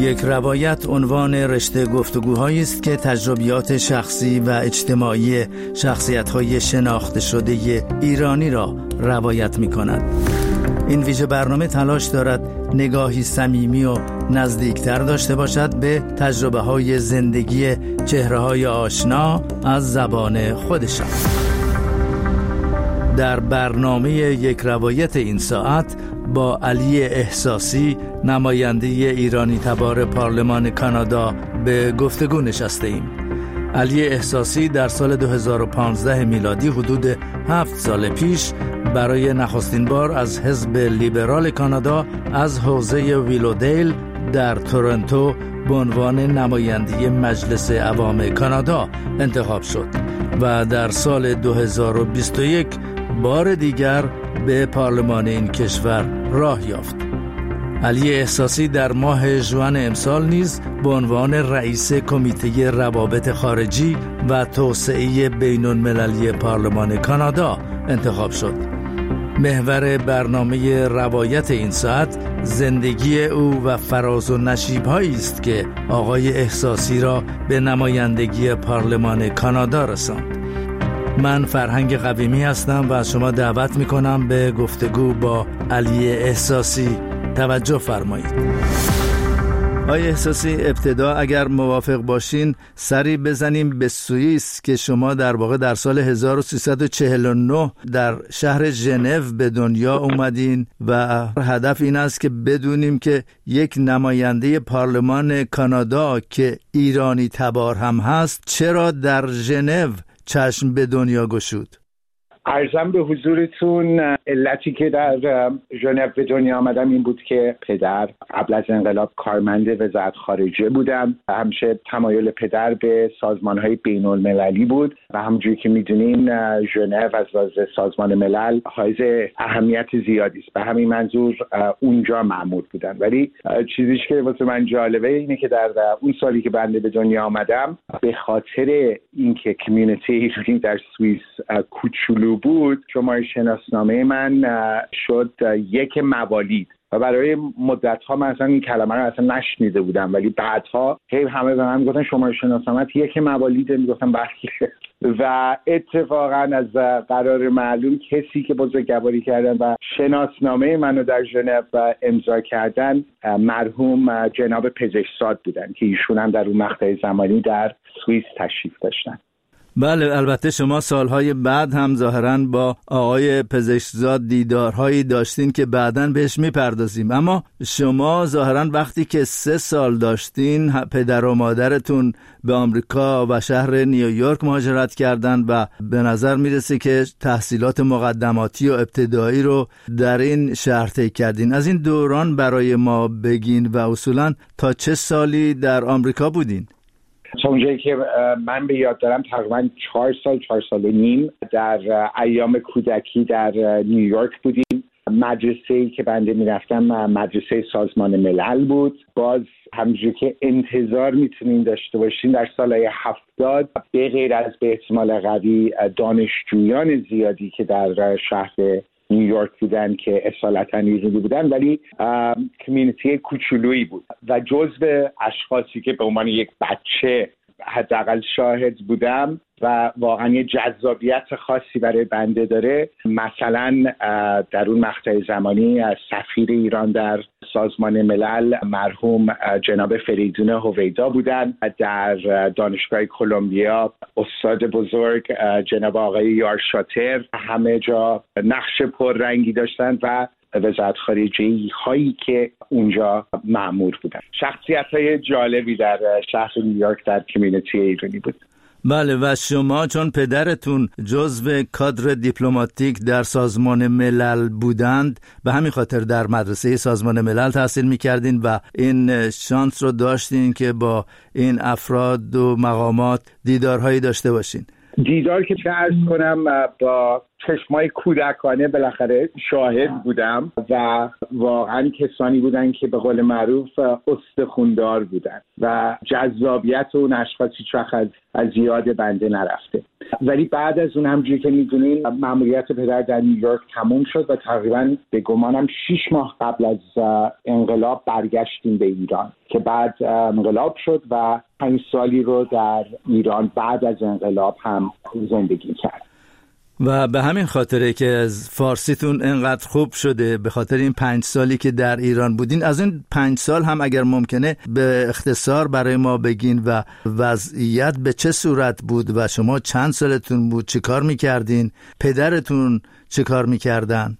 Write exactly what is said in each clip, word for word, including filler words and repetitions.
یک روایت عنوان رشته گفتگوهایی است که تجربیات شخصی و اجتماعی شخصیت‌های شناخته شده ایرانی را روایت می‌کند. این ویژه برنامه تلاش دارد نگاهی صمیمی و نزدیکتر داشته باشد به تجربه‌های زندگی چهره‌های آشنا از زبان خودشان. در برنامه یک روایت این ساعت با علی احساسی، نماینده ایرانی تبار پارلمان کانادا، به گفتگو نشسته ایم. علی احساسی در سال دو هزار و پانزده میلادی، حدود هفت سال پیش، برای نخستین بار از حزب لیبرال کانادا از حوزه ویلودیل در تورنتو به عنوان نماینده مجلس عوام کانادا انتخاب شد و در سال دو هزار و بیست و یک بار دیگر به پارلمان این کشور راه یافت. علی احساسی در ماه ژوئن امسال نیز به عنوان رئیس کمیته روابط خارجی و توسعه بین‌المللی پارلمان کانادا انتخاب شد. محور برنامه روایت این ساعت زندگی او و فراز و نشیب‌هایی است که آقای احساسی را به نمایندگی پارلمان کانادا رساند. من فرهنگ قویمی هستم و از شما دعوت می‌کنم به گفتگو با علی احساسی توجه فرمایید. آقای احساسی، ابتدا اگر موافق باشین سری بزنیم به سوئیس که شما در واقع در سال هزار و سیصد و چهل و نه در شهر ژنو به دنیا اومدین و هدف این است که بدونیم که یک نماینده پارلمان کانادا که ایرانی تبار هم هست چرا در ژنو چشم به دنیا گشود. عرضم به حضورتون علتی که در ژنو به دنیا آمدم این بود که پدر قبل از انقلاب کارمند وزارت خارجه بودم. همیشه تمایل پدر به سازمان‌های بین‌المللی بود و همونجوری که می‌دونین ژنو از لحاظ سازمان ملل حائز اهمیت زیادی است. به همین منظور اونجا مأمور بودن. ولی چیزی که واسه من جالبه اینه که در اون سالی که بنده به دنیا آمدم به خاطر اینکه کمیونیتی ایرانی در سوئیس کوچولو بود، شماره شناسنامه من شد یک موالید و برای مدت‌ها من اصلا این کلمه رو اصلا نشنیده بودم، ولی بعدها هی همه به من گفتن شماره شناسنامه یک موالید، میگفتم بله. و اتفاقا از قرار معلوم کسی که بزرگواری کردن و شناسنامه منو در ژنو امضا کردن مرحوم جناب پزشکزاد بودن که ایشون هم در اون مقطع زمانی در سوئیس تشریف داشتن. بله، البته شما سالهای بعد هم ظاهراً با آقای پزشکزاد دیدارهایی داشتین که بعداً بهش میپردازیم، اما شما ظاهراً وقتی که سه سال داشتین پدر و مادرتون به آمریکا و شهر نیویورک مهاجرت کردن و به نظر میرسه که تحصیلات مقدماتی و ابتدایی رو در این شهر طی کردین. از این دوران برای ما بگین و اصولاً تا چه سالی در آمریکا بودین؟ تا اونجایی که من به یاد دارم تقریبا چهار سال چهار سال و نیم در ایام کودکی در نیویورک بودیم. مدرسه‌ای که بنده میرفتم مدرسه سازمان ملل بود. باز همونجوری که انتظار میتونین داشته باشین در سالهای هفتاد به غیر از به احتمال قوی دانشجویان زیادی که در شهر نیویورک بودن که اصالتا ایرانی بودن، ولی کمیونیتی کوچولویی بود و جزو اشخاصی که به عنوان یک بچه حداقل شاهد بودم و واقعا یه جذابیت خاصی برای بنده داره. مثلا در اون مقطع زمانی سفیر ایران در سازمان ملل مرحوم جناب فریدون هویدا بودن، در دانشگاه کلمبیا استاد بزرگ جناب آقای یار شاتر همه جا نقش پررنگی داشتن و وزارت خارجه هایی که اونجا مأمور بودن. شخصیت های جالبی در شهر نیویورک در کمیونیتی ایرانی بود. بله، و شما چون پدرتون جزو کادر دیپلماتیک در سازمان ملل بودند به همین خاطر در مدرسه سازمان ملل تحصیل می‌کردین و این شانس رو داشتین که با این افراد و مقامات دیدارهایی داشته باشین. دیدار که چه عرض کنم با چشمای کودکانه بالاخره شاهد بودم و واقعا کسانی بودن که به قول معروف استخوندار بودن و جذابیت اون اشخاص هیچ وقت از, از یاد بنده نرفته. ولی بعد از اون همجوری که میدونین مأموریت پدر در نیویورک تموم شد و تقریبا به گمانم شیش ماه قبل از انقلاب برگشتیم به ایران که بعد انقلاب شد و پنج سالی رو در ایران بعد از انقلاب هم زندگی کرد. و به همین خاطره که از فارسیتون انقدر خوب شده، به خاطر این پنج سالی که در ایران بودین. از این پنج سال هم اگر ممکنه به اختصار برای ما بگین و وضعیت به چه صورت بود و شما چند سالتون بود، چه کار میکردین، پدرتون چه کار میکردن؟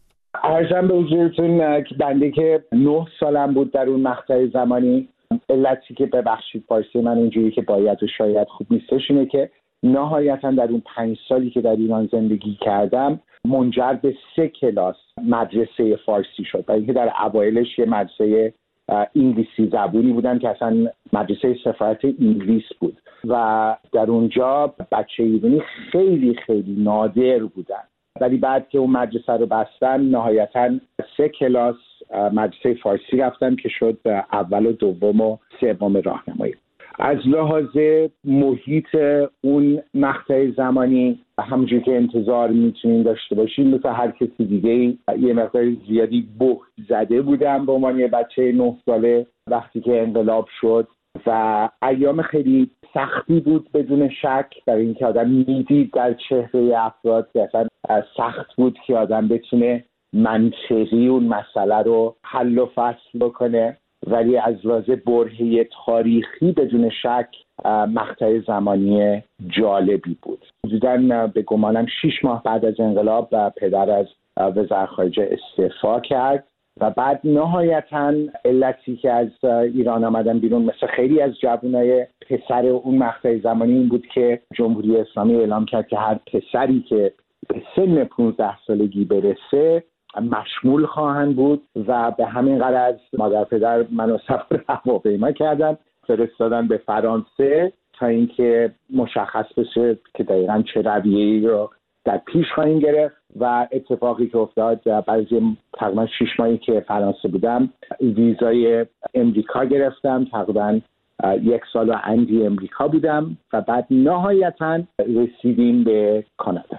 عرضم به حضورتون که بنده که نه سالم بود در اون مقطع زمانی، علتی که ببخشید فارسی من اینجوری که باید و شاید خوب نیستش اینه که نهایتا در اون پنج سالی که در ایران زندگی کردم منجر به سه کلاس مدرسه فارسی شد. برای اینکه در اوایلش یه مدرسه انگلیسی زبونی بودن که اصلا مدرسه سفارت انگلیس بود و در اونجا بچه ایرانی خیلی خیلی نادر بودن. ولی بعد که اون مدرسه رو بستن نهایتا سه کلاس مدرسه فارسی رفتم که شد اول و دوم و سوم راهنمایی. از لحاظ محیط اون مقطع زمانی همونجوری که انتظار میتونین داشته باشین مثل هر کسی دیگه یه مقدار زیادی بهت زده بودم به عنوان یه بچه نه ساله وقتی که انقلاب شد و ایام خیلی سختی بود بدون شک، برای اینکه آدم میدید در چهره افراد که اصلا سخت بود که آدم بتونه منطقی اون مسئله رو حل و فصل بکنه. ولی از لحاظ برهه تاریخی بدون شک مقطع زمانی جالبی بود. حدوداً به گمانم شیش ماه بعد از انقلاب و پدر از وزارت خارجه استعفا کرد و بعد نهایتاً علتی که از ایران آمدن بیرون مثل خیلی از جوانای پسر اون مقطع زمانی این بود که جمهوری اسلامی اعلام کرد که هر پسری که به سن پانزده سالگی برسه مشمول خواهند بود و به همین غرض مادر پدر منو سفر هواپیما کردن فرستادن به فرانسه تا اینکه مشخص بشه که دقیقاً چه رویه‌ای رو در پیش خواهیم گرفت. و اتفاقی که افتاد بعد از تقریبا شش ماهی که فرانسه بودم ویزای امریکا گرفتم، تقریبا یک سال و اندی امریکا بودم و بعد نهایتاً رسیدیم به کانادا.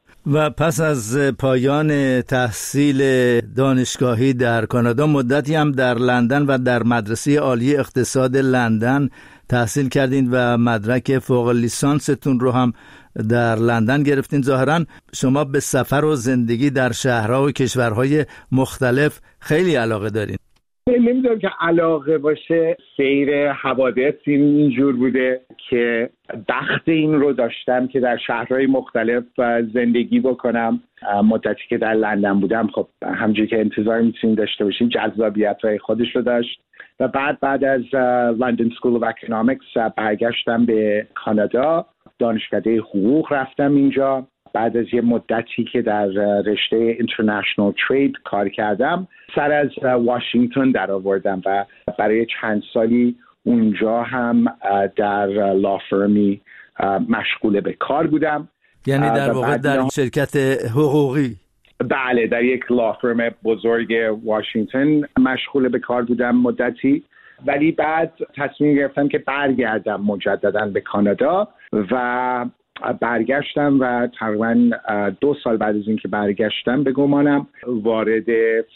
و پس از پایان تحصیل دانشگاهی در کانادا مدتی هم در لندن و در مدرسه عالی اقتصاد لندن تحصیل کردین و مدرک فوق لیسانستون رو هم در لندن گرفتین. ظاهراً شما به سفر و زندگی در شهرها و کشورهای مختلف خیلی علاقه دارین. نمیدونم که علاقه باشه، سیر حوادث اینجور بوده که بخت این رو داشتم که در شهرهای مختلف زندگی بکنم. مدتی که در لندن بودم خب همونجوری که انتظار میتونید داشته باشین جذابیت‌های خودش رو داشت و بعد بعد از لندن سکول اف اکونومیکس برگشتم به کانادا، دانشکده حقوق رفتم اینجا. بعد از یه مدتی که در رشته اینترنشنال ترید کار کردم سر از واشنگتن در آوردم و برای چند سالی اونجا هم در لافرمی مشغول به کار بودم. یعنی در واقع در شرکت حقوقی؟ بله، در یک لافرم بزرگ واشنگتن مشغول به کار بودم مدتی، ولی بعد تصمیم گرفتم که برگردم مجددا به کانادا و برگشتم و تقریبا دو سال بعد از اینکه برگشتم به گمانم وارد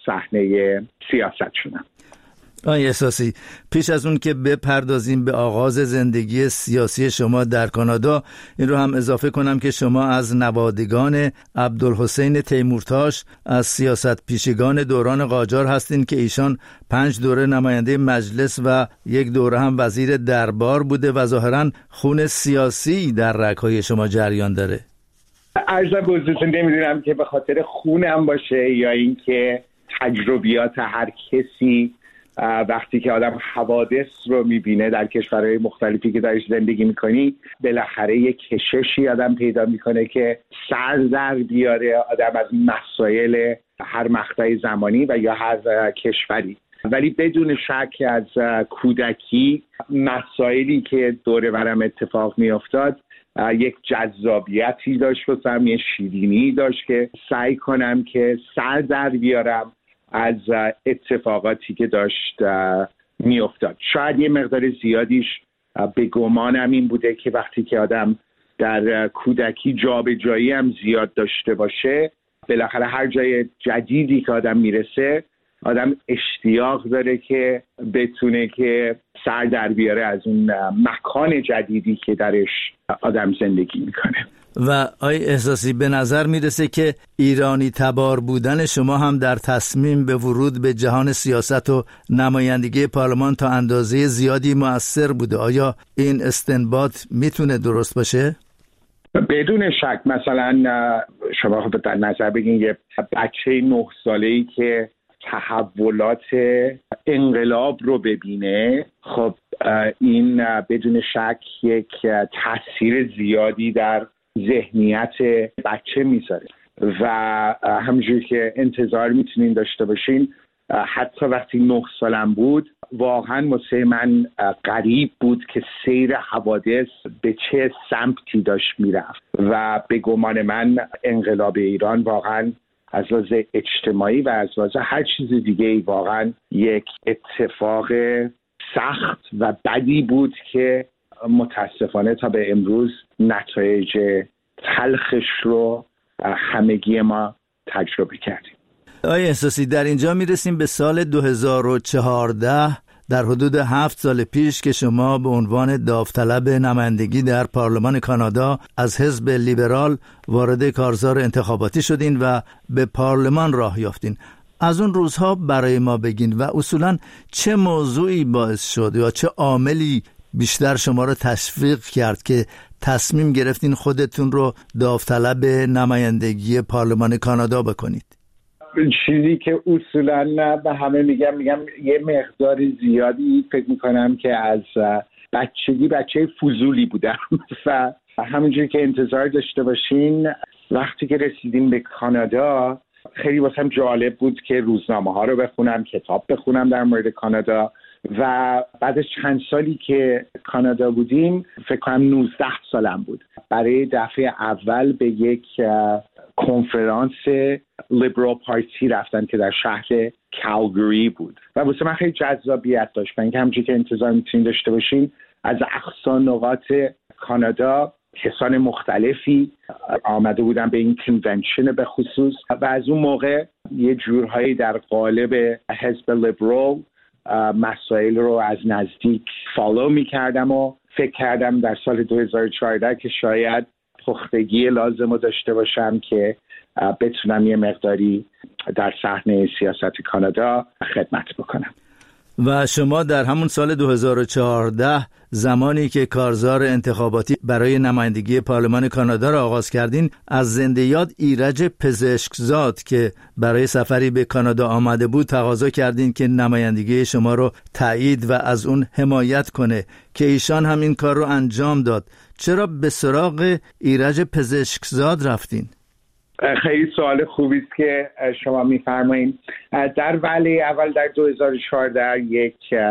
صحنه سیاست شدم. آقای احساسی، پیش از اون که بپردازیم به آغاز زندگی سیاسی شما در کانادا، این رو هم اضافه کنم که شما از نوادگان عبدالحسین تیمورتاش از سیاست پیشگان دوران قاجار هستین که ایشان پنج دوره نماینده مجلس و یک دوره هم وزیر دربار بوده و ظاهراً خون سیاسی در رگ‌های شما جریان داره. عرضم به حضورتون نمیدونم که به خاطر خونم باشه یا اینکه تجربیات هر کسی وقتی که آدم حوادث رو میبینه در کشورهای مختلفی که درش زندگی میکنی بالاخره یک کششی آدم پیدا میکنه که سر در بیاره آدم از مسائل هر مقطع زمانی و یا هر کشوری. ولی بدون شک از کودکی مسائلی که دور برم اتفاق میافتاد یک جذابیتی داشت واسم، یه شیرینی داشت که سعی کنم که سر در بیارم از اتفاقاتی که داشت میافتاد. شاید یه مقدار زیادیش به گمانم این بوده که وقتی که آدم در کودکی جابجایی هم زیاد داشته باشه، بالاخره هر جای جدیدی که آدم میرسه آدم اشتیاق داره که بتونه که سر در بیاره از اون مکان جدیدی که درش آدم زندگی میکنه. و آی احساسی به نظر میرسه که ایرانی تبار بودن شما هم در تصمیم به ورود به جهان سیاست و نمایندگی پارلمان تا اندازه زیادی مؤثر بوده. آیا این استنباط میتونه درست باشه؟ بدون شک. مثلا شما خب در نظر بگین یه بچه نه ساله‌ای که تحولات انقلاب رو ببینه، خب این بدون شک یک تاثیر زیادی در ذهنیت بچه میذاره و همونجوری که انتظار میتونین داشته باشین، حتی وقتی نه سالم بود واقعا واسه من غریب بود که سیر حوادث به چه سمتی داشت میرفت و به گمان من انقلاب ایران واقعا از لحاظ اجتماعی و از لحاظ هر چیز دیگه واقعا یک اتفاق سخت و بدی بود که متاسفانه تا به امروز نتایج تلخش رو همگی ما تجربه کردیم. آقای احساسی، در اینجا میرسیم به سال دو هزار و چهارده، در حدود هفت سال پیش که شما به عنوان داوطلب نمایندگی در پارلمان کانادا از حزب لیبرال وارد کارزار انتخاباتی شدین و به پارلمان راه یافتین. از اون روزها برای ما بگین و اصولاً چه موضوعی باعث شد یا چه عاملی بیشتر شما رو تشویق کرد که تصمیم گرفتین خودتون رو داوطلب نمایندگی پارلمان کانادا بکنید؟ چیزی که اصولاً به همه میگم میگم یه مقدار زیادی فکر میکنم که از بچگی بچه فضولی بودم و همونجوری که انتظار داشته باشین وقتی که رسیدیم به کانادا خیلی واسم جالب بود که روزنامه ها رو بخونم، کتاب بخونم در مورد کانادا و بعد از چند سالی که کانادا بودیم، فکر کنم نوزده سالم بود، برای دفعه اول به یک کنفرانس لیبرال پارتی رفتن که در شهر کالگری بود و واسه من خیلی جذابیت داشت. من که همونجوری که انتظار میتونین داشته باشین از اقصا نقاط کانادا کسان مختلفی آمده بودن به این کنونشن به خصوص و از اون موقع یه جورهایی در قالب حزب لیبرال مسائل رو از نزدیک فالو میکردم و فکر کردم در سال دو هزار و چهارده که شاید پختگی لازم رو داشته باشم که بتونم یه مقداری در صحنه سیاست کانادا خدمت بکنم. و شما در همون سال دو هزار و چهارده زمانی که کارزار انتخاباتی برای نمایندگی پارلمان کانادا را آغاز کردین، از زنده یاد ایرج پزشکزاد که برای سفری به کانادا آمده بود تقاضا کردین که نمایندگی شما رو تایید و از اون حمایت کنه که ایشان هم این کار رو انجام داد. چرا به سراغ ایرج پزشکزاد رفتین؟ خیلی سوال خوبی است که شما می‌فرمایید. در ولی اول در دو هزار و چهارده یک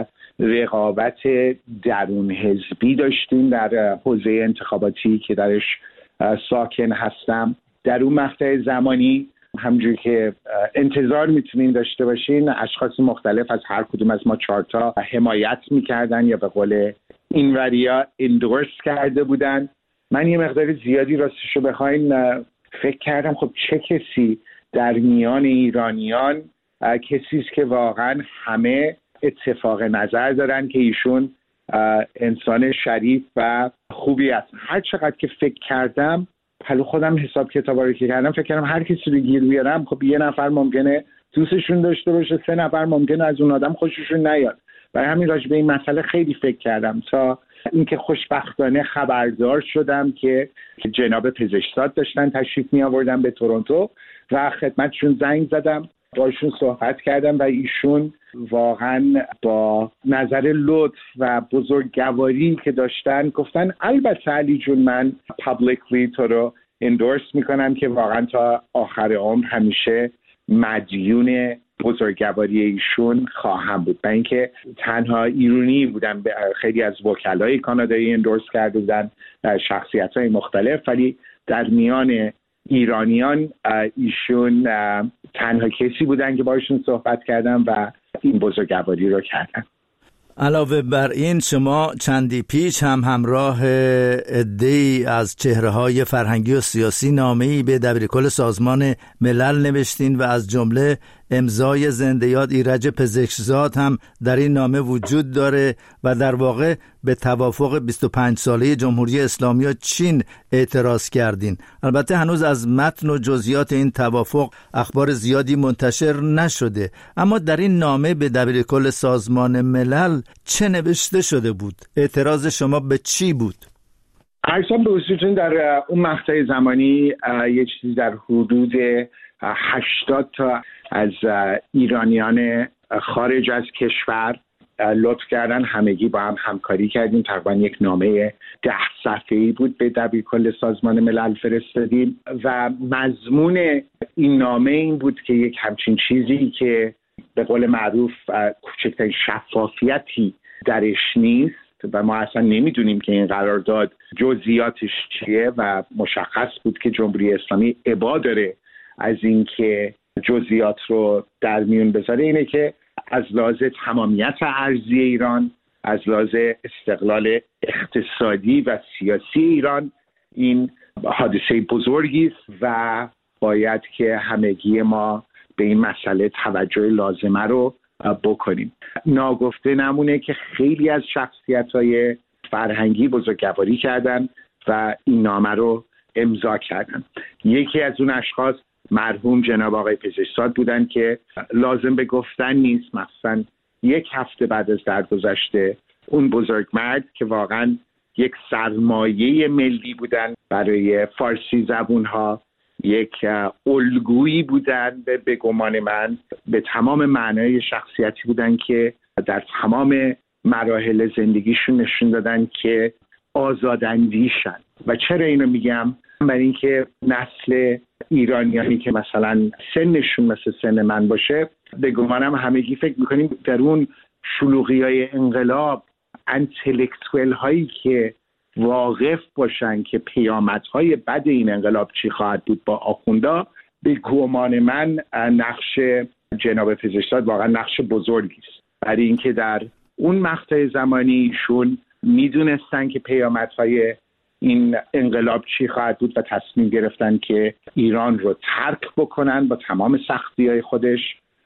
رقابت درون حزبی داشتیم در حوزه انتخاباتی که درش ساکن هستم. در اون مقطع زمانی همونجوری که انتظار میتونین داشته باشین اشخاص مختلف از هر کدوم از ما چهارتا حمایت میکردن یا به قول اینوریا اندورس کرده بودن. من یه مقدار زیادی راستشو بخواین فکر کردم خب چه کسی در میان ایرانیان کسی است که واقعا همه اتفاق نظر دارن که ایشون انسان شریف و خوبی است. هر چقدر که فکر کردم پلو خودم حساب کتابا رو که کردم فکر کردم هر کسی رو گیر بیارم خب یه نفر ممکنه دوستشون داشته باشه، سه نفر ممکنه از اون آدم خوششون نیاد. برای همین راجع به این مسئله خیلی فکر کردم تا اینکه خوشبختانه خبردار شدم که جناب پزشکزاد داشتن تشریف می آوردن به تورنتو و خدمتشون زنگ زدم، باشون صحبت کردم و ایشون واقعا با نظر لطف و بزرگواری که داشتن گفتن البته علی جون من پابلیکلی تو رو اندورس میکنم که واقعا تا آخر عمر همیشه مدیون بزرگواری ایشون خواهم بود. من اینکه تنها ایرانی بودن، خیلی از وکلای کانادایی اندورس کرده بودن، شخصیت‌های مختلف، ولی در میان ایرانیان ایشون تنها کسی بودن که باشون صحبت کردم و این بزرگواری رو کردن. علاوه بر این شما چندی پیش هم همراه عده‌ای از چهره‌های فرهنگی و سیاسی نامه‌ای به دبیرکل سازمان ملل نوشتین و از جمله امضای زنده یاد ایرج پزشکزاد هم در این نامه وجود داره و در واقع به توافق بیست و پنج ساله جمهوری اسلامی و چین اعتراض کردین. البته هنوز از متن و جزئیات این توافق اخبار زیادی منتشر نشده، اما در این نامه به دبیرکل سازمان ملل چه نوشته شده بود؟ اعتراض شما به چی بود؟ ارزم به حضورتون در اون مقطع زمانی یه چیزی در حدود هشتاد تا از ایرانیان خارج از کشور لطف کردن، همگی با هم همکاری کردیم، تقریبا یک نامه ده صفحه‌ای بود به دبیرکل سازمان ملل فرستادیم و مضمون این نامه این بود که یک همچین چیزی که به قول معروف کوچکترین شفافیتی درش نیست و ما اصلا نمیدونیم که این قرارداد جزئیاتش چیه و مشخص بود که جمهوری اسلامی ابا داره از اینکه جزئیات رو در میون بذاره، اینه که از لحاظ تمامیت ارضی ایران، از لحاظ استقلال اقتصادی و سیاسی ایران این حادثه بزرگی است و باید که همگی ما به این مسئله توجه لازمه رو بکنیم. ناگفته نمونه که خیلی از شخصیت‌های فرهنگی بزرگواری کردن و این نامه رو امضا کردن. یکی از اون اشخاص مرحوم جناب آقای پزشکزاد بودن که لازم به گفتن نیست، مثلا یک هفته بعد از درگذشت اون بزرگمرد که واقعا یک سرمایه ملی بودن برای فارسی زبونها، یک الگویی بودن به, به گمان من، به تمام معنای شخصیتی بودن که در تمام مراحل زندگیشون نشون دادن که آزاداندیشن. و چرا اینو میگم؟ برای اینکه نسل ایرانیانی که مثلا سنشون مثل سن من باشه، به گمانم همگی فکر میکنیم در اون شلوغی های انقلاب انتلکتوئل هایی که واقف باشن که پیامدهای بد این انقلاب چی خواهد بود با آخوندا، به گمان من نقش جناب پزشکزاد واقعا نقش بزرگی است، برای اینکه در اون مقطع زمانی ایشون میدونستن که پیامدهای این انقلاب چی خواهد بود و تصمیم گرفتن که ایران رو ترک بکنن با تمام سختی‌های خودش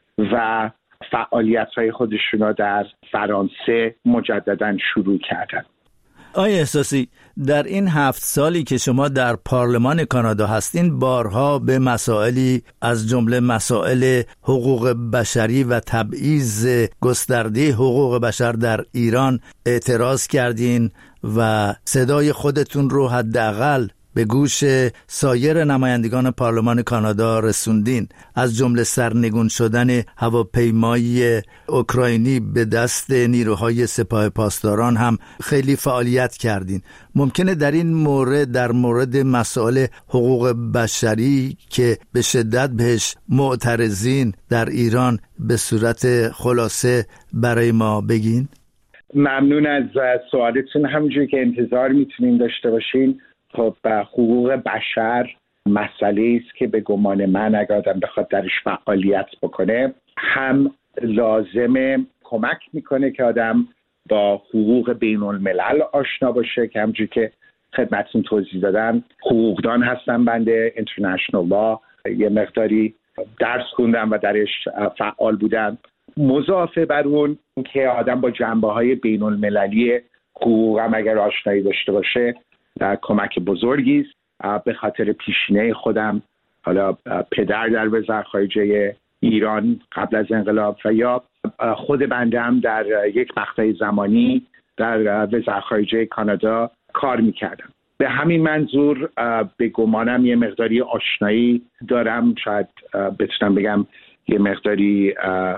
و فعالیت‌های خودشون رو در فرانسه مجدداً شروع کردن. آقای احساسی، در این هفت سالی که شما در پارلمان کانادا هستین بارها به مسائلی از جمله مسائل حقوق بشری و تبعیض گسترده حقوق بشر در ایران اعتراض کردین و صدای خودتون رو حداقل به گوش سایر نمایندگان پارلمان کانادا رسوندین، از جمله سرنگون شدن هواپیمای اوکراینی به دست نیروهای سپاه پاسداران هم خیلی فعالیت کردین. ممکنه در این مورد، در مورد مسائل حقوق بشری که به شدت بهش معترضین در ایران، به صورت خلاصه برای ما بگین؟ ممنون از سوالتون. همونجوری که انتظار میتونین داشته باشین، خب حقوق بشر مسئله است که به گمان من اگر آدم بخواد درش فعالیت بکنه، هم لازمه کمک میکنه که آدم با حقوق بین الملل آشنا باشه، که همونجوری که خدمتتون توضیح دادم حقوقدان هستم، بنده اینترنشنال لا یه مقداری درس خوندم و درش فعال بودم. مضافه بر اون که آدم با جنبه‌های بین المللی حقوق هم اگر آشنایی داشته باشه کمک بزرگی است. به خاطر پیشینه خودم، حالا پدر در وزارت خارجه ایران قبل از انقلاب و یا خود بنده هم در یک مقطع زمانی در وزارت خارجه کانادا کار میکردم. به همین منظور به گمانم یه مقداری آشنایی دارم، شاید بتونم بگم یه مقداری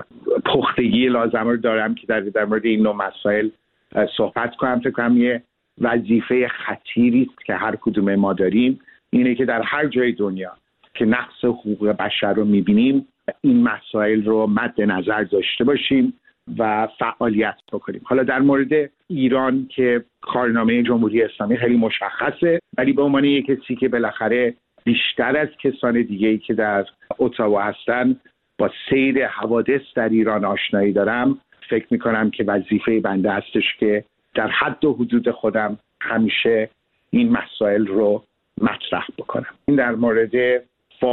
پختگی لازم رو دارم که در در مورد این نوع مسائل صحبت کنم. فکر کنم یه وظیفه خطیری است که هر کدوم ما داریم، اینه که در هر جای دنیا که نقض حقوق بشر رو میبینیم این مسائل رو مد نظر داشته باشیم و فعالیت بکنیم. حالا در مورد ایران که کارنامه جمهوری اسلامی خیلی مشخصه، ولی به عنوان یک کسی که بالاخره بیشتر از کسان دیگه‌ای که در اتاوا هستن با سیر حوادث در ایران آشنایی دارم، فکر میکنم که وظیفه بنده هستش که در حد و حدود خودم همیشه این مسائل رو مطرح بکنم. این در مورد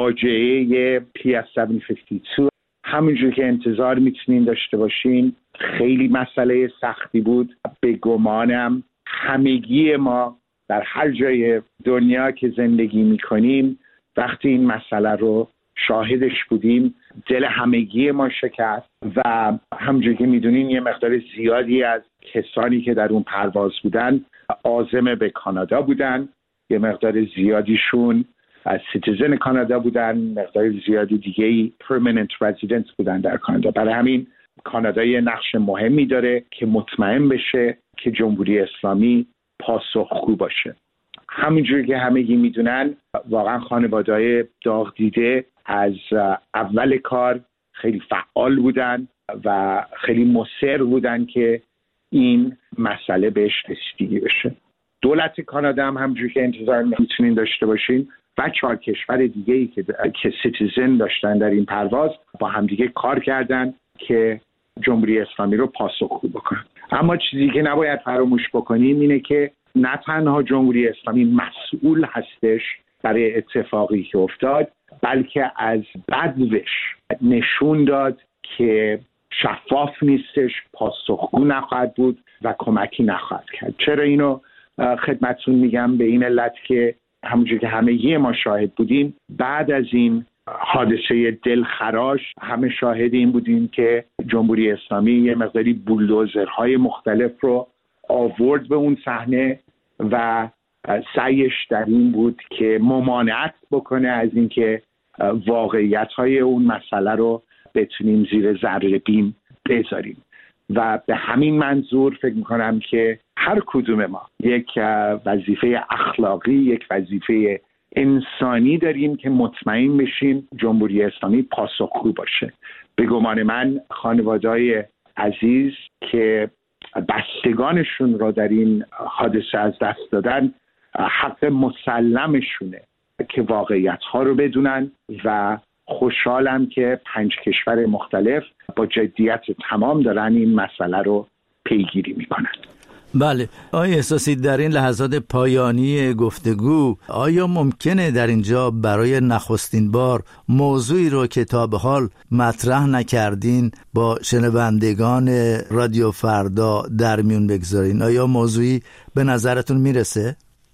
فاجعه پی اس هفت صد و بیست و دو همونجور که انتظار میتونین داشته باشین خیلی مسئله سختی بود. به گمانم همگی ما در هر جای دنیا که زندگی میکنیم وقتی این مسئله رو شاهدش بودیم دل همگی ما شکست و همونجور که میدونین یه مقدار زیادی از کسانی که در اون پرواز بودن عازم به کانادا بودن، یه مقدار زیادیشون از سیتیزن کانادا بودن، مقدار زیادی دیگه‌ای پرمننت رزیدنت بودن در کانادا. برای همین کانادا یه نقش مهمی داره که مطمئن بشه که جمهوری اسلامی پاسخگو باشه. همونجوری که همگی میدونن واقعا خانواده‌های داغ دیده از اول کار خیلی فعال بودن و خیلی مصر بودن که این مسئله بهش رسیدگی بشه. دولت کانادا هم همونجوری که انتظار میتونین داشته باشین و چهار کشور دیگه‌ای که که سیتیزن داشتن در این پرواز با همدیگه کار کردن که جمهوری اسلامی رو پاسخگو بکنن. اما چیزی که نباید فراموش بکنیم اینه که نه تنها جمهوری اسلامی مسئول هستش برای اتفاقی که افتاد، بلکه از بدوش نشون داد که شفاف نیستش، پاسخگو نخواهد بود و کمکی نخواهد کرد. چرا اینو خدمتتون میگم؟ به این علت که همونجور که همگی ما شاهد بودیم بعد از این حادثه دلخراش همه شاهد این بودیم که جمهوری اسلامی یه مقداری بولدوزرهای مختلف رو آورد به اون صحنه و سعیش در این بود که ممانعت بکنه از اینکه واقعیت‌های اون مسئله رو بتونیم زیر ذره بین بذاریم و به همین منظور فکر می‌کنم که هر کدوم ما یک وظیفه اخلاقی، یک وظیفه انسانی داریم که مطمئن بشیم جمهوری اسلامی پاسخگو باشه. به گمان من خانواده‌های عزیز که بستگانشون را در این حادثه از دست دادن حق مسلمشونه که واقعیت‌ها رو بدونن و خوشحالم که پنج کشور مختلف با جدیت تمام دارن این مسئله رو پیگیری میکنن. بله، آیا احساسی در این لحظات پایانی گفتگو آیا ممکنه در اینجا برای نخستین بار موضوعی رو که تا به حال مطرح نکردین با شنوندگان رادیو فردا در میون بگذارین؟ آیا موضوعی به نظرتون میرسه؟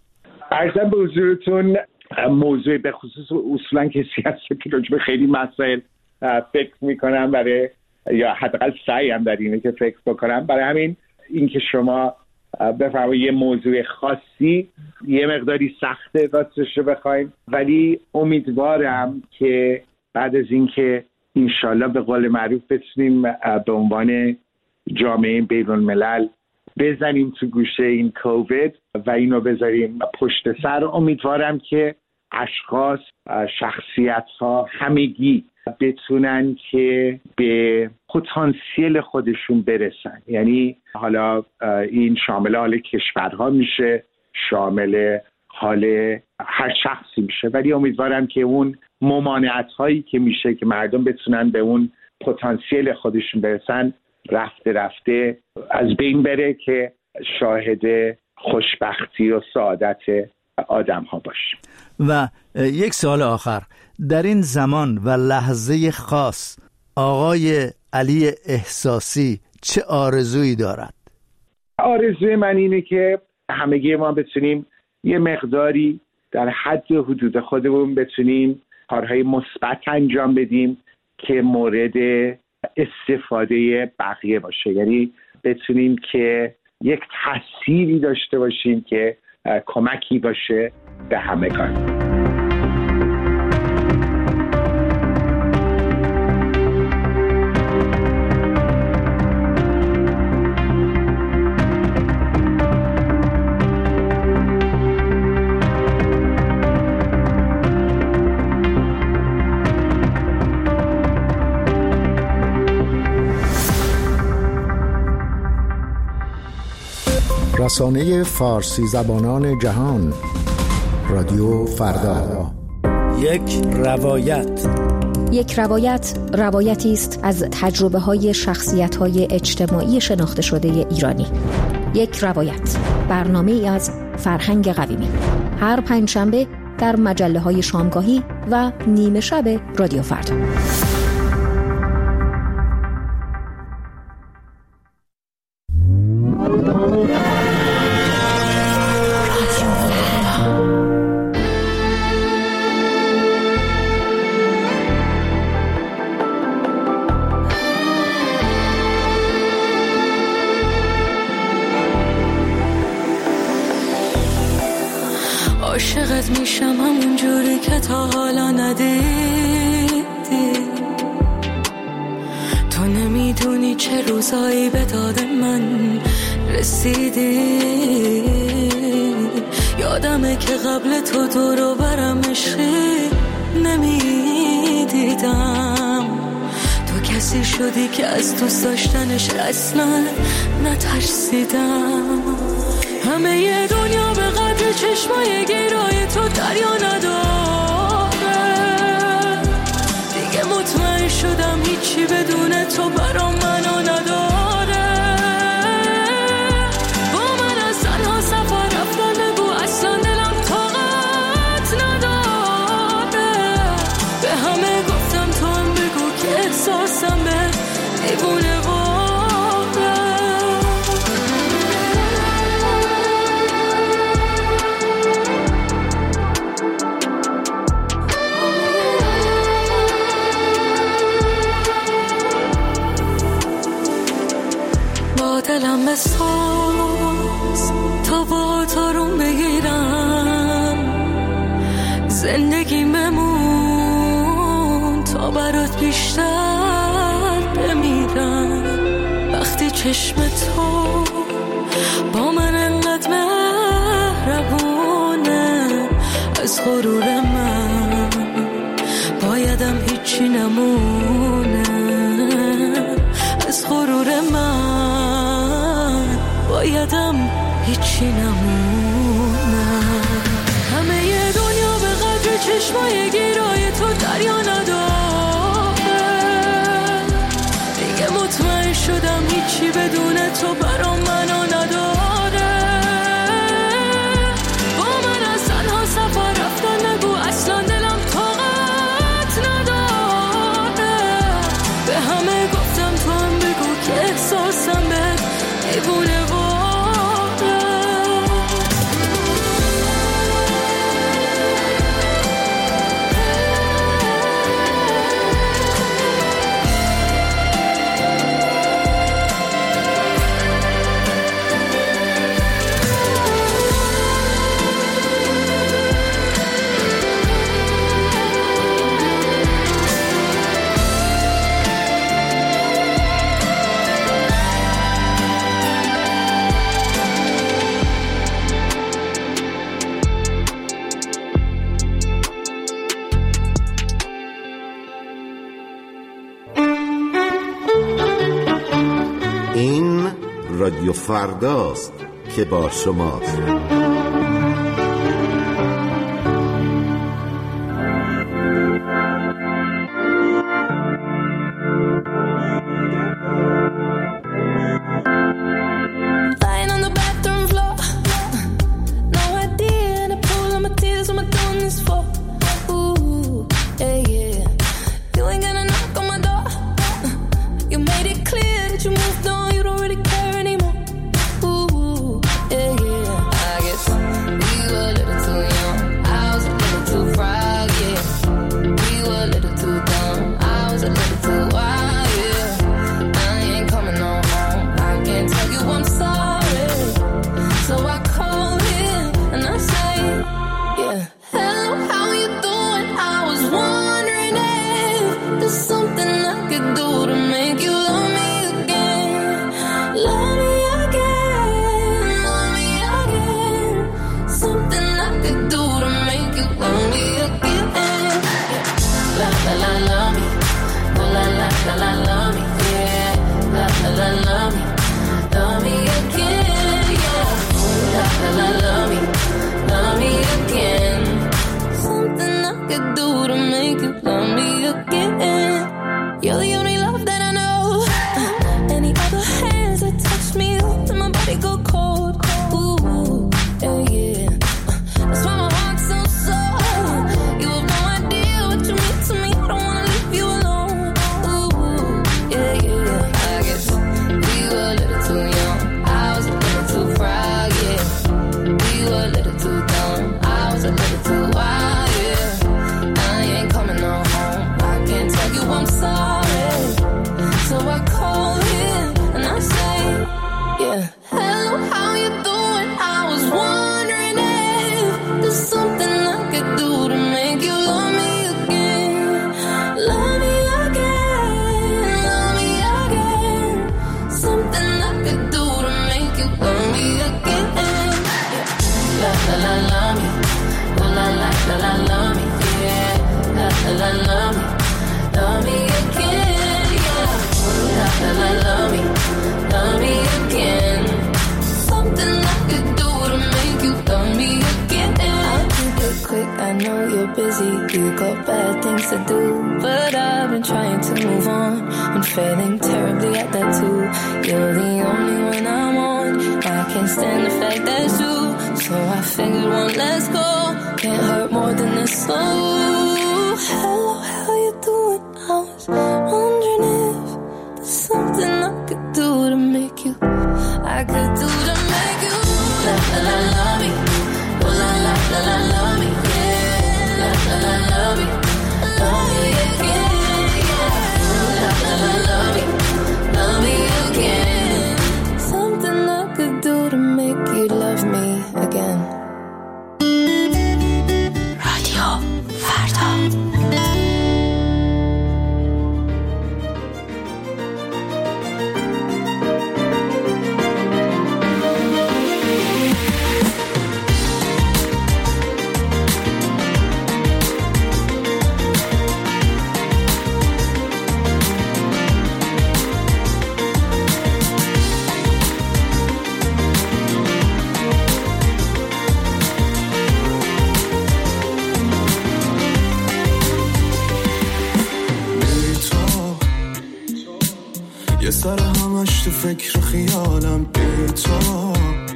عرضم به حضورتون موضوع به خصوص اصولا کسی هست که راجع به خیلی مسائل فکر میکنم برای یا حداقل سعیم در اینه که فکر بکنم. برای همین اینکه شما بفرمایید یه موضوع خاصی یه مقداری سخته راستش رو بخوایم، ولی امیدوارم که بعد از اینکه انشالله به قول معروف بتونیم به عنوان جامعه بین الملل بزنیم تو گوشه این کووید و اینو بذاریم پشت سر، امیدوارم که اشخاص، شخصیت‌ها همگی بتونن که به پتانسیل خودشون برسن. یعنی حالا این شامل حال کشورها میشه، شامل حال هر شخصی میشه، ولی امیدوارم که اون ممانعت هایی که میشه که مردم بتونن به اون پتانسیل خودشون برسن رفته رفته از بین بره که شاهد خوشبختی و سعادت آدم ها باشه. و یک سوال آخر، در این زمان و لحظه خاص آقای علی احساسی چه آرزویی دارد؟ آرزوی من اینه که همگی ما بتونیم یه مقداری در حد و حدود خودمون بتونیم کارهای مثبت انجام بدیم که مورد استفاده بقیه باشه. یعنی بتونیم که یک تأثیری داشته باشیم که کمکی باشه به همگان. رسانه فارسی زبانان جهان، رادیو فردا. یک روایت. یک روایت روایتی است از تجربه های شخصیت های اجتماعی شناخته شده ایرانی. یک روایت، برنامه ای از فرهنگ قویمی، هر پنجشنبه در مجله های شامگاهی و نیمه شب رادیو فردا. عاشقت میشم همون جوری که تا حالا ندیدی. تو نمیدونی چه روزایی به داد من رسیدی. یادمه که قبل تو دور و برم عشقی نمیدیدم. تو کسی شدی که از دوست داشتنش اصلا نترسیدم. همه ی دنیا به قدر چشمای گیرای تو دریا نداره. دیگه مطمئن شدم هیچی بدون تو برام منو نداره. با من از تنها سفر رفتن بگو اصلا دلم طاقت نداره. به همه گفتم تو هم بگو که احساسم به دیوونه واره. دلم بساز تا با تارون بگیرم. زندگی ممون تا برات بیشتر بمیرم. وقتی چشم تو با من انقدر مهربونه، از غرور من بایدم هیچی نمونه. از غرور من بایدم هیچی نمونم. همه ی دنیا به قدر چشمای گیرای تو دریا نداره. دیگه مطمئن شدم هیچی بدون تو برام منو نداره. با من از تنها سفر رفتن نگو اصلا دلم طاقت نداره. به همه گفتم تو هم بگو که احساسم به دیوونه واره. این رادیو فرداست که با شماست. could do to make you love me again. La la la love me, oh la la la la love me, yeah. La la la love me, love me again, yeah. La la la love me, love me again. Something I could do to make you love me again. I'll keep it quick, I know you're busy, you got bad things to do, but I've been trying to move on, I'm failing terribly at that too. You're the only one I want, I can't stand the fact that's true, so I figured one let's go, can't hurt more than this. So hello, how you doing? I was wondering if there's something I could do to make you, I could do to make you la la la love me, oh la la la la love me, yeah. La la la love me, love me again, yeah. La la la love me, love me again. Something I could do to make you love me again. رادیو فردا. یه سر همش تو فکر خیالم بی تو،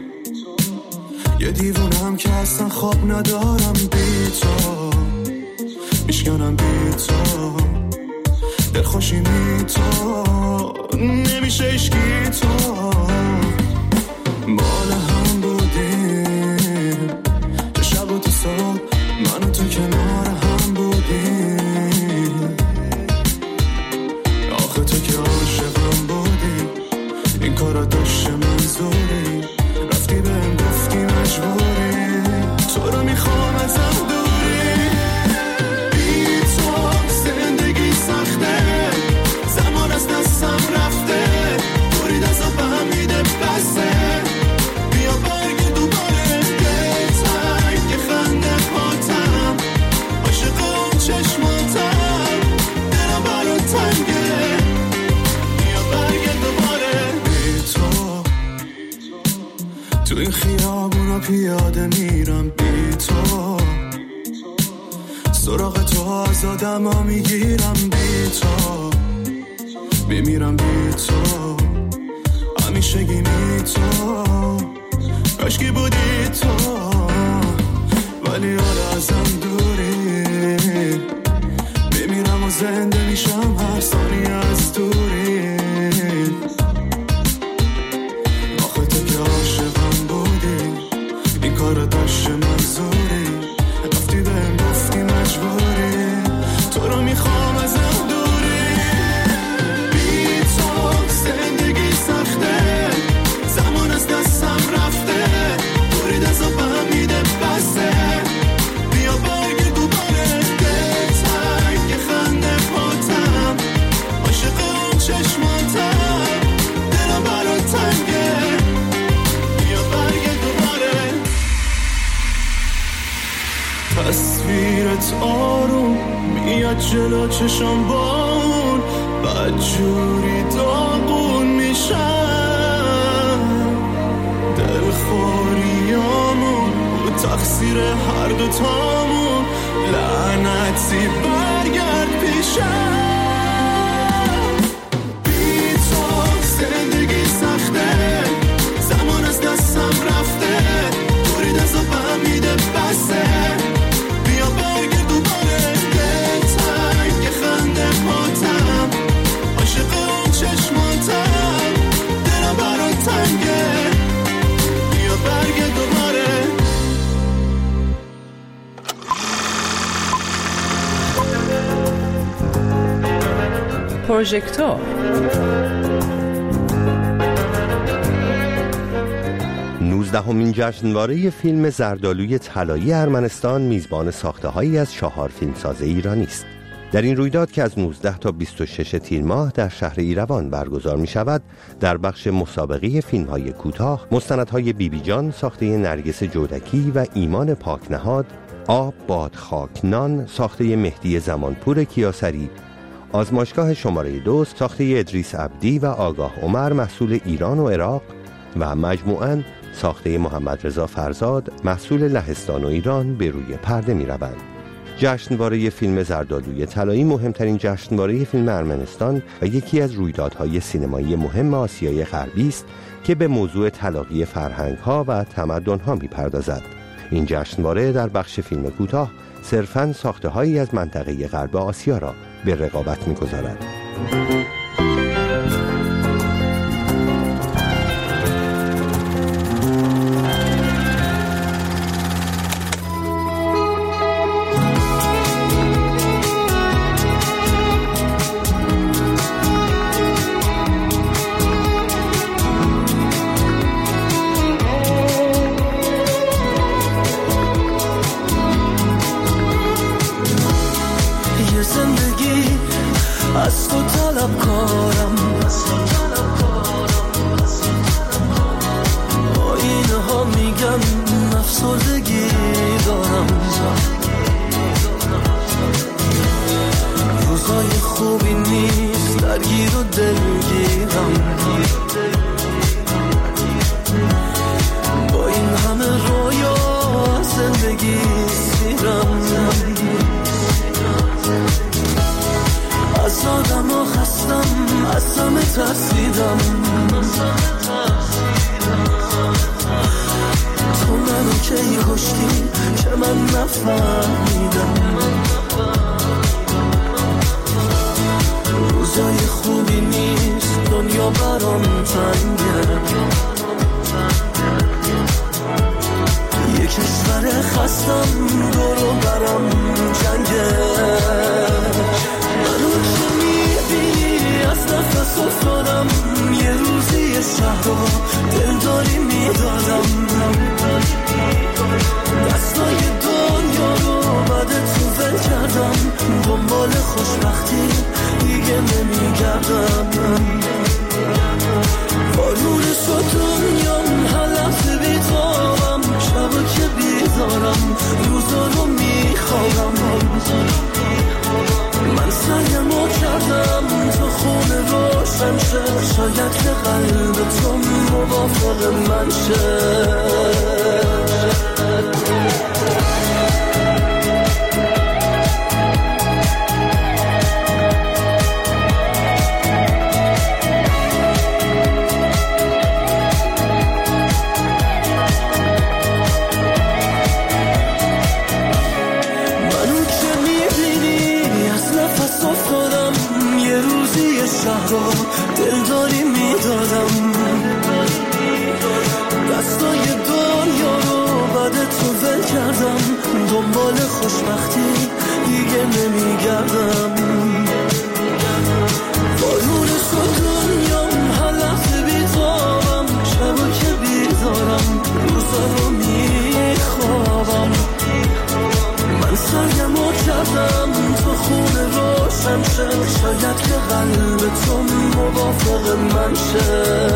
یه دیوونم که اصلا خواب ندارم بی تو، میشکنم بی تو، دلخوشی بی تو، نمیشه اشکی تو، مال هم بودیم چه شب و تو صبح من و تو کنار هم بودیم، آخه تو که عاشقم بودی این کارا داشت منظوری، رفتی بهم گفتی مجبوری، تو رو میخوام ازم دوری، بی تو زندگی سخته، زمان از دستم رفته، برید ازم به هم میده بسه، بیا برگ دوباره بهتر که خنده پاتم، عاشق اون چشماتم، دلم برات تنگه، بیا برگ دوباره بی تو، تو این خیابونا پیاده میرم بی تو، سراغ تو از آدم ها میگیرم بی تو، میمیرم بی تو، همیشگی بی تو، کاشکی بودی تو، ولی حالا ازم دوری، میمیرم و زنده میشم هر ثانیه از دوری، آخه تو که عاشقم بودی این کارو داشت منظوری، رفتی بهم گفتی مجبوری، تو رو میخوام ازم دوری، بی تو زندگی سخته، زمان از دستم رفته، برید ازم به هم میده بسه، بیا برگ دوباره بهتر که خنده پاتم، عاشق اون چشماتم، دلم برات تنگه، بیا برگ دوباره، تصویرت آروم میاد جلو چشم با اون، بدجوری داغون میشم، دلخوریامون و تقصیر هر دوتامون، لعنتی برگرد پیشم، بی تو زندگی سخته، زمان از دستم رفته، برید ازم به هم میده بسه، بیا برگ دوباره بهتر که خنده پاتم، عاشق اون چشماتم، دلم برات تنگه، بیا برگ دوباره. پروژکتور نوزدهمین جشنواره فیلم زردآلوی طلایی ارمنستان میزبان ساخته‌هایی از چهار فیلمساز ایرانی است. در این رویداد که از نوزده تا بیست و شش تیر ماه در شهر ایروان برگزار می شود، در بخش مسابقه فیلم های کوتاه، مستندهای بی بی جان ساخته نرگس جودکی و ایمان پاکنهاد، آب باد خاک نان ساخته مهدی زمانپور کیاسری، آزمایشگاه شماره دو ساخته ادریس عبدی و آگاه عمر محصول ایران و عراق و مجموعاً ساخته محمد رضا فرزاد محصول لهستان و ایران به روی پرده می روند. جشنواره فیلم زردآلوی طلایی مهمترین جشنواره فیلم ارمنستان و یکی از رویدادهای سینمایی مهم آسیای غربی است که به موضوع تلاقی فرهنگ‌ها و تمدن‌ها می‌پردازد. این جشنواره در بخش فیلم کوتاه صرفاً ساخته‌هایی از منطقه غرب آسیا را به رقابت می‌گذارد. از تو طلب کارم آینه ها میگن افسردگی دارم روزای خوبی نیست درگیر و دلگیرم با این همه رویا زندگی سیرم از آدم ها خستم از همه ترسیدم تو منو کی کشتی که من نفهمیدم روزای خوبی نیست دنیا برام تنگه یه کشور خستم دورو برام جنگه منو که میبینی از نفس افتادم یه روزی شهر رو دلداری میدادم دستای دنیا رو بعد تو ول کردم دنبال خوشبختی دیگه نمیگردم بارون شد دنیام هر لحظه بیتابم شبا که بیدارم روزا رو میخوابم من سعیمو کردم تو خونه روشن شه شاید که قلب تو موافق من شه دلداری میدادم دستای دنیا رو بعد تو ول کردم دنبال خوشبختی دیگه نمیگردم بارون شد دنیام هر لحظه بیتابم شبا که بیدارم روزا رو میخوابم من سعیمو کردم تو خونه روشن شه شاید که قلب تو موافق من شه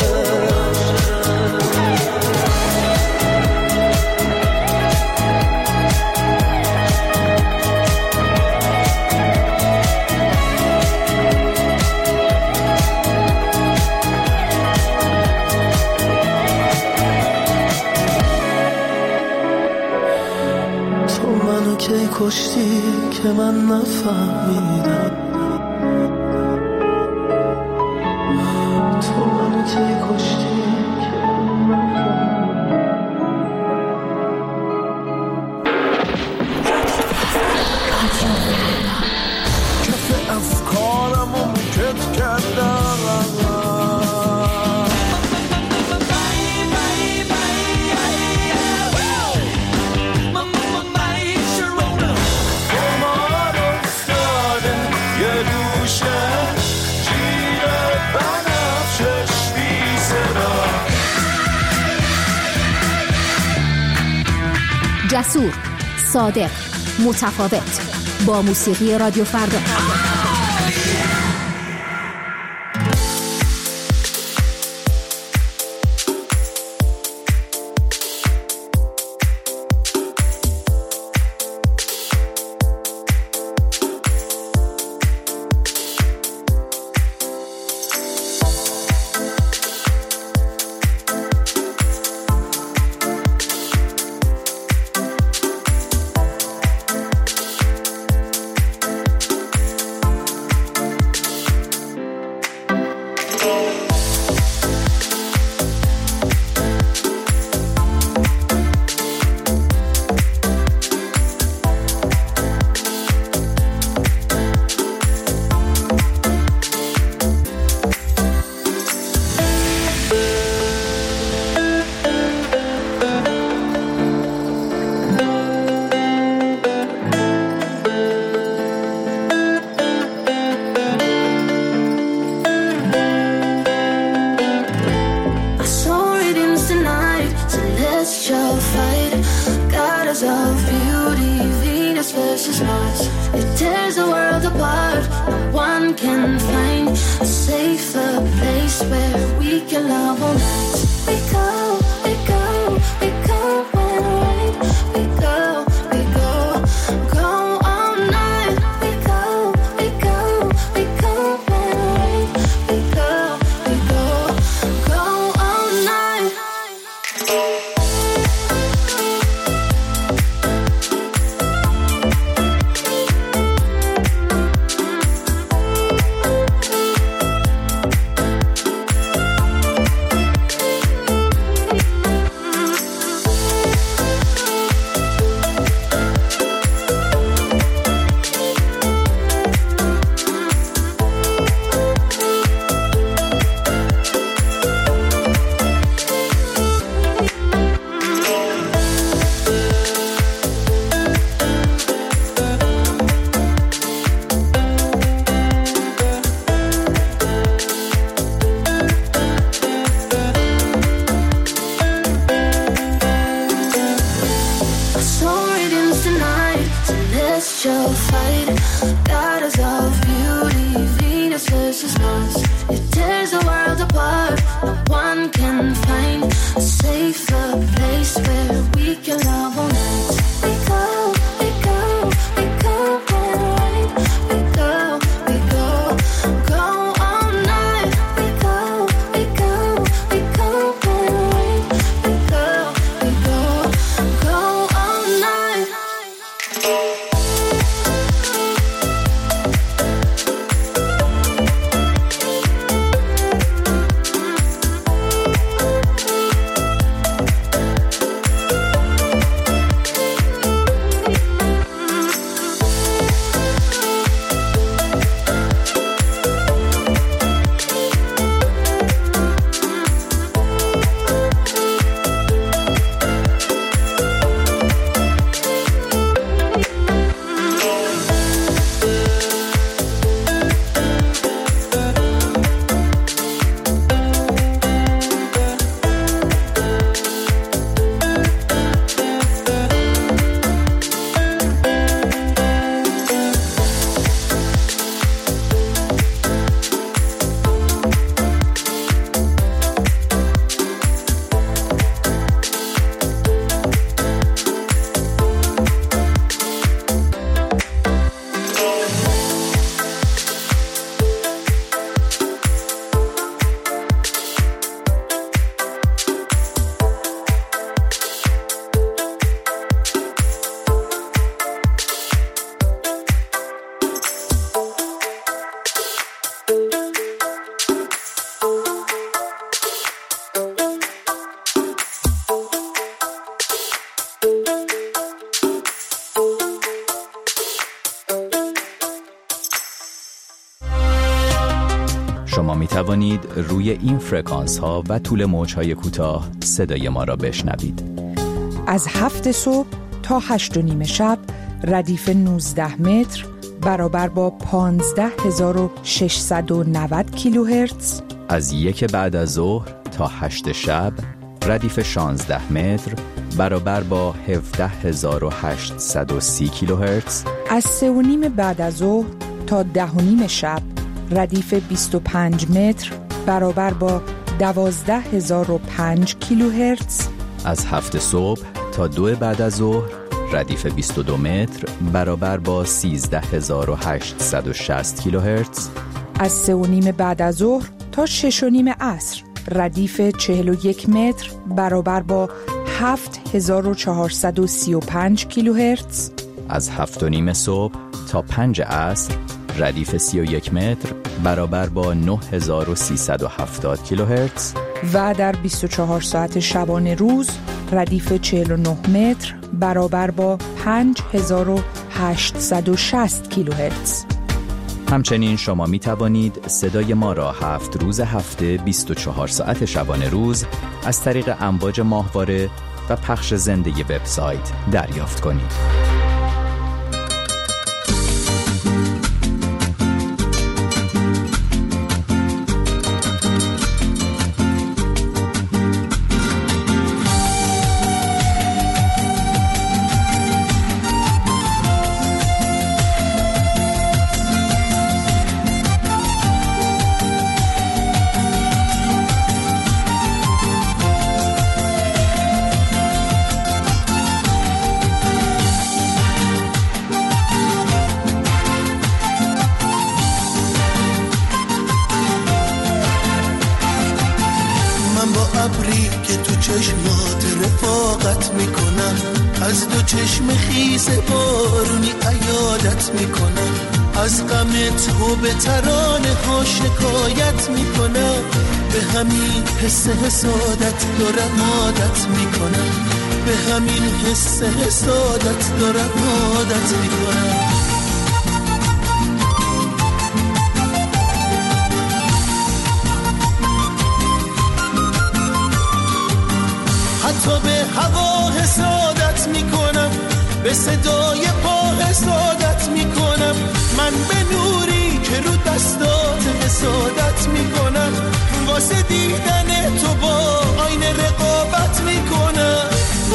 کی کشتی که من نفهمیدم تو منو کی کشتی کف افکارمو میکت کردم جسور، صادق، متفاوت. با موسیقی رادیو فردا. شما می توانید روی این فرکانس ها و طول موج های کوتاه صدای ما را بشنوید. از هفت صبح تا هشت و نیم شب ردیف نوزده متر برابر با پانزده هزار و ششصد و نود کیلوهرتز. از یک بعد از ظهر تا هشت شب ردیف شانزده متر برابر با هفده هزار و هشتصد و سی کیلوهرتز. از سه و نیم بعد از ظهر تا ده و نیم شب ردیف بیست و پنج متر برابر با دوازده هزار و پنج کیلوهرتز. از هفت صبح تا دو بعد از ظهر ردیف بیست و دو متر برابر با سیزده هزار و هشتصد و شصت کیلوهرتز. از سه و نیم بعد از ظهر تا شش و نیم عصر ردیف چهل و یک متر برابر با هفت هزار و چهارصد و سی و پنج کیلوهرتز. از هفت و نیم صبح تا پنج عصر ردیف سی و یک متر برابر با نه هزار و سیصد و هفتاد کیلوهرتز. و در بیست و چهار ساعت شبانه روز ردیف چهل و نه متر برابر با پنج هزار و هشتصد و شصت کیلوهرتز. همچنین شما می توانید صدای ما را هفت روز هفته بیست و چهار ساعت شبانه روز از طریق امواج ماهواره و پخش زنده وبسایت دریافت کنید. ابری که تو چشمات رفاقت میکنم، از دو چشم خیس بارونی عیادت میکنم، از غم تو به ترانه ها شکایت میکنم، به همین حس حسادت دارم عادت میکنم، به همین حس حسادت دارم عادت میکنم. حتی به هوا حسادت میکنم، به صدای پا حسادت میکنم، من به نوری که رو دستات حسادت میکنم، واسه دیدن تو با آینه رقابت میکنم.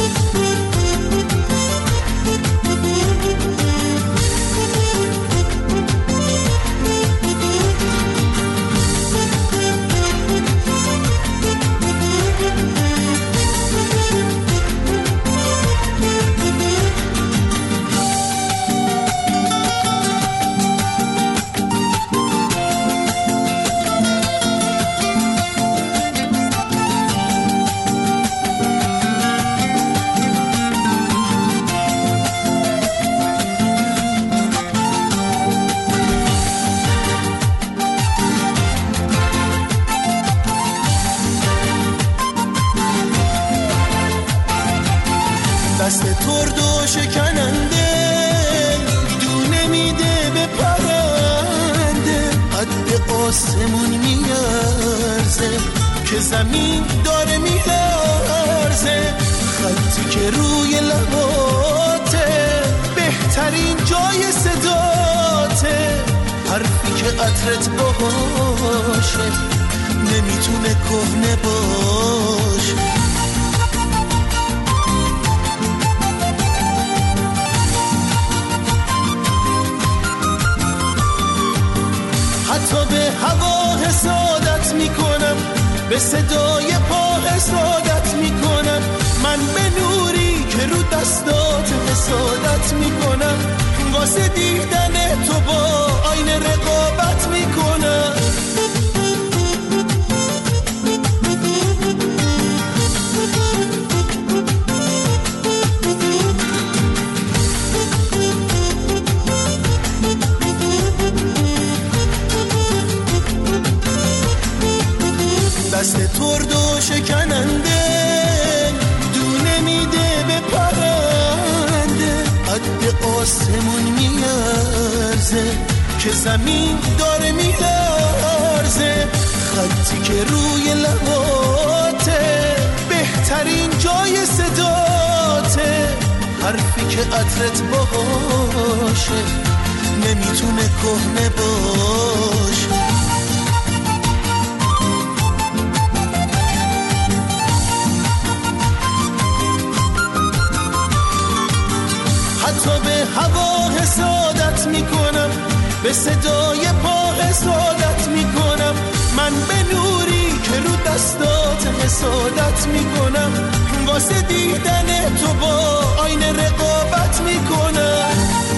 دست ترد و شکننده دونه میده به پرنده، قد آسمون میارزه که زمین داره میلرزه، خطی که روی لباته بهترین جای صداته، حرفی که عطرت باشه نمیتونه کهنه باشه. حتی به هوا حسادت میکنم، به صدای پا حسادت میکنم، من به نوری که رو دستات حسادت میکنم، واسه دیدن تو با آینه رقابت میکنم. دست ترد و شکننده دونه میده به پرنده، قد آسمون میارزه که زمین داره میلرزه، خطی که روی لباته بهترین جای صداته، حرفی که عطرت باشه نمیتونه کهنه باشه. حتی به هوا حسادت به صدای پا حسادت میکنم، من به نوری که رو دستات حسادت میکنم، واسه دیدن تو با آینه رقابت میکنم.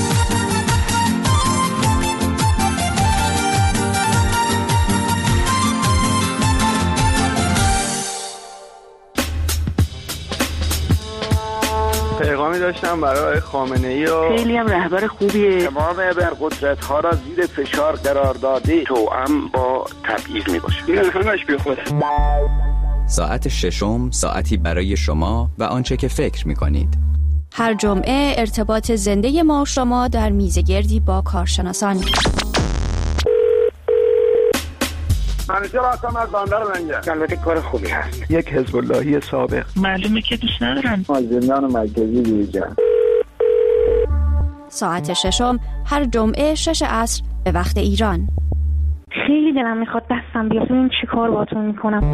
پیغامی داشتم برای خامنه‌ای و خیلی هم رهبر خوبیه. تمام ابرقدرت‌ها را زیر فشار قرار داده، توأم با تبعیض میباشه. این همش بیخوده. ساعت ششم، ساعتی برای شما و آنچه که فکر می‌کنید. هر جمعه ارتباط زنده ما و شما در میزگردی با کارشناسان. منیجر هستم از بندر منجر. البته کار خوبی هست. یک حزب اللهی سابق. معلومه که دوست ندارن. از زندان مرکزی بیرون. ساعت ششم هر جمعه شش عصر به وقت ایران. خیلی دلم میخواد دستم بیاد ببینم چی کار باهاتون میکنم.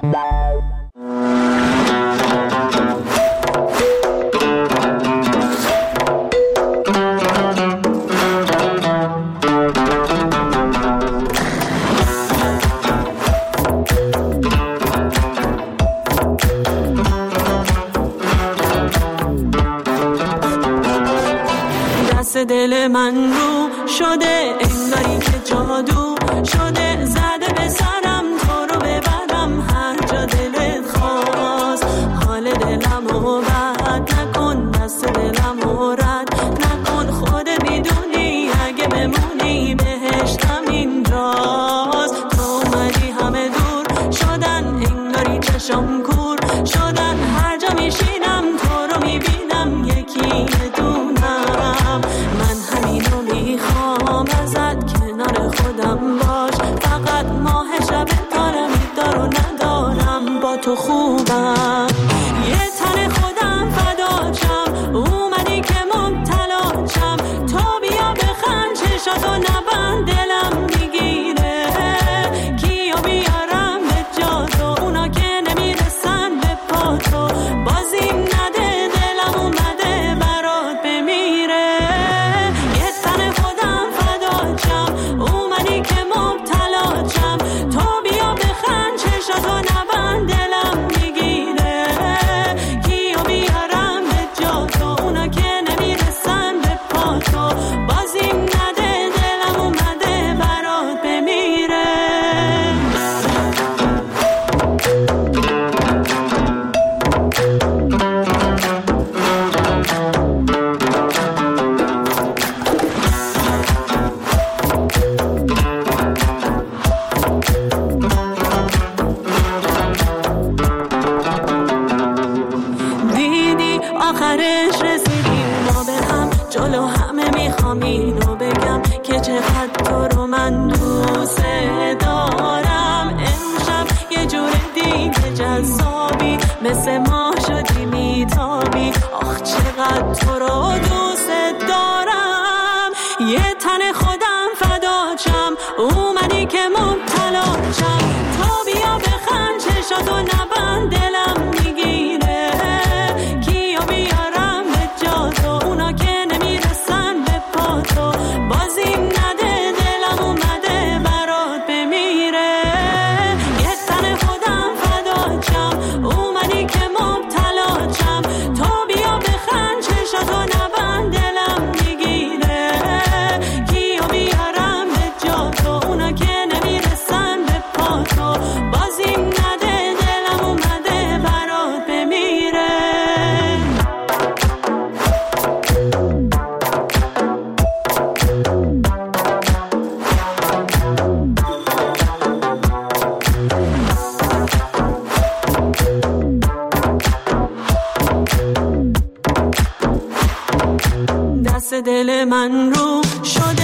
دل من رو شده انگاری که جادو شده، زده به سرم تو رو ببرم هر جا دلت خواست. حال دلم رو بد نکن، دست دلم رو رد نکن، خودت میدونی اگه بمونی بهشتم اینجاست. تو اومدی همه دور شدن انگاری چشم کور شدن، هر جا میشینم تو رو میبینم یکی دونم. من همینو میخوام ازت کنار خودم باش، فقط ماه شب دارم دارو ندارم با تو خوبم. یه تن خودم فداچم اومدی که مبتلا شم، تو بیا بخند چشاتو نبند دلم میگیره، کیو بیارم به جا تو اونا که نمیرسن به پا تو، بازیم نده دلم اومده برات بمیره. یه تن خودم فداچم اومدی که مبتلا شم، تو بیا بخند چشاتو نبند دلم میگیره، کیو بیارم به جا تو اونا که نمیرسن به پا تو، بازیم نده دلم اومده برات بمیره. دیدی آخرش رسیدیم ما به هم، جلو همه میخوام اینو بگم که چقدر تو رو من دوست دارم. امشب یه جور دیگه جذابی، مثل ما شدی میتابی، آخ چقدر تو رو دوست دارم. یه تن خودم فداچم اومدی که مبتلا شم، تو بیا بخند چشاتو نبند دلم میگیره، کیو بیارم به جا تو اونا که نمیرسن به پا تو، بازیم نده دلم اومده برات بمیره. یه تن خودم فداچم اومدی که مبتلا شم، تو بیا بخند چشاتو نبند دلم میگیره، کیو بیارم به جا تو اونا که نمیرسن به پا تو، بازیم نده دلم اومده برات بمیره. دست دل من رو شد